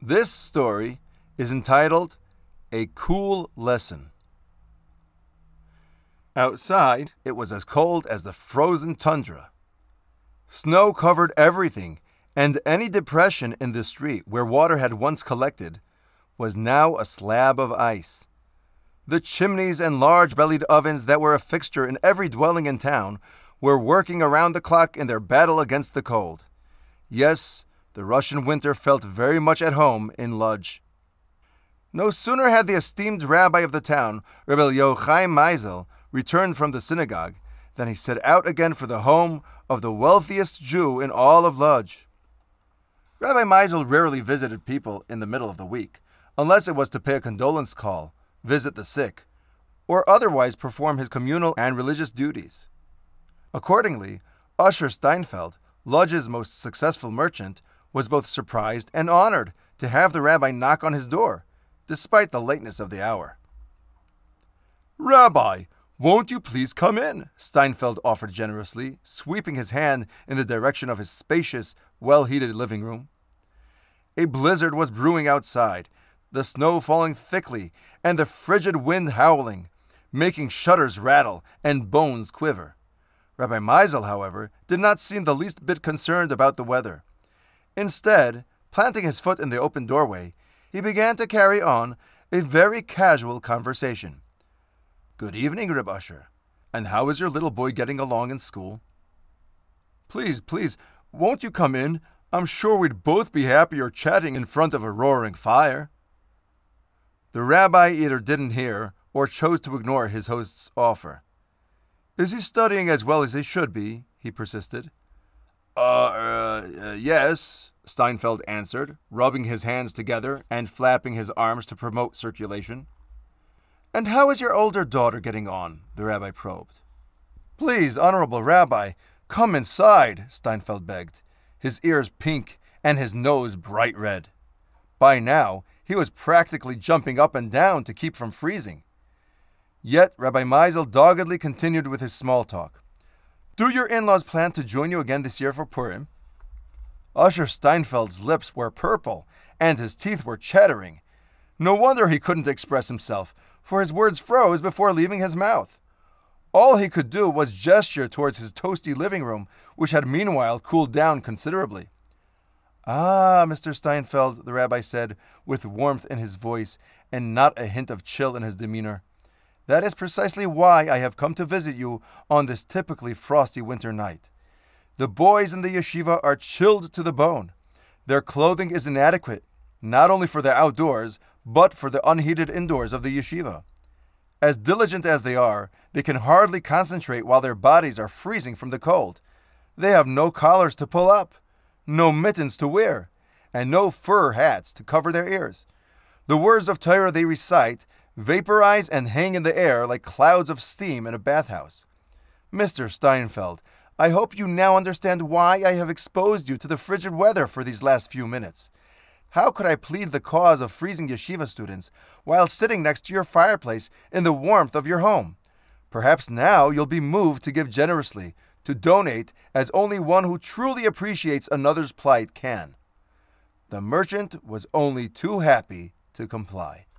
This story is entitled A Cool Lesson. Outside, it was as cold as the frozen tundra. Snow covered everything, and any depression in the street where water had once collected was now a slab of ice. The chimneys and large-bellied ovens that were a fixture in every dwelling in town were working around the clock in their battle against the cold. Yes, the Russian winter felt very much at home in Lodz. No sooner had the esteemed rabbi of the town, Rabbi Yochai Meisel, returned from the synagogue than he set out again for the home of the wealthiest Jew in all of Lodz. Rabbi Meisel rarely visited people in the middle of the week, unless it was to pay a condolence call, visit the sick, or otherwise perform his communal and religious duties. Accordingly, Usher Steinfeld, Lodz's most successful merchant, was both surprised and honored to have the rabbi knock on his door, despite the lateness of the hour. "Rabbi, won't you please come in?" Steinfeld offered generously, sweeping his hand in the direction of his spacious, well-heated living room. A blizzard was brewing outside, the snow falling thickly and the frigid wind howling, making shutters rattle and bones quiver. Rabbi Meisel, however, did not seem the least bit concerned about the weather. Instead, planting his foot in the open doorway, he began to carry on a very casual conversation. "Good evening, Reb Usher. And how is your little boy getting along in school?" Please, won't you come in? I'm sure we'd both be happier chatting in front of a roaring fire." The rabbi either didn't hear or chose to ignore his host's offer. "Is he studying as well as he should be?" he persisted. Yes," Steinfeld answered, rubbing his hands together and flapping his arms to promote circulation. "And how is your older daughter getting on?" the rabbi probed. "Please, honorable rabbi, come inside," Steinfeld begged, his ears pink and his nose bright red. By now, he was practically jumping up and down to keep from freezing. Yet Rabbi Meisel doggedly continued with his small talk. "Do your in-laws plan to join you again this year for Purim?" Usher Steinfeld's lips were purple, and his teeth were chattering. No wonder he couldn't express himself, for his words froze before leaving his mouth. All he could do was gesture towards his toasty living room, which had meanwhile cooled down considerably. "Ah, Mr. Steinfeld," the rabbi said, with warmth in his voice and not a hint of chill in his demeanor. "That is precisely why I have come to visit you on this typically frosty winter night. The boys in the yeshiva are chilled to the bone. Their clothing is inadequate, not only for the outdoors, but for the unheated indoors of the yeshiva. As diligent as they are, they can hardly concentrate while their bodies are freezing from the cold. They have no collars to pull up, no mittens to wear, and no fur hats to cover their ears. The words of Torah they recite vaporize and hang in the air like clouds of steam in a bathhouse. Mr. Steinfeld, I hope you now understand why I have exposed you to the frigid weather for these last few minutes. How could I plead the cause of freezing yeshiva students while sitting next to your fireplace in the warmth of your home? Perhaps now you'll be moved to give generously, to donate as only one who truly appreciates another's plight can." The merchant was only too happy to comply.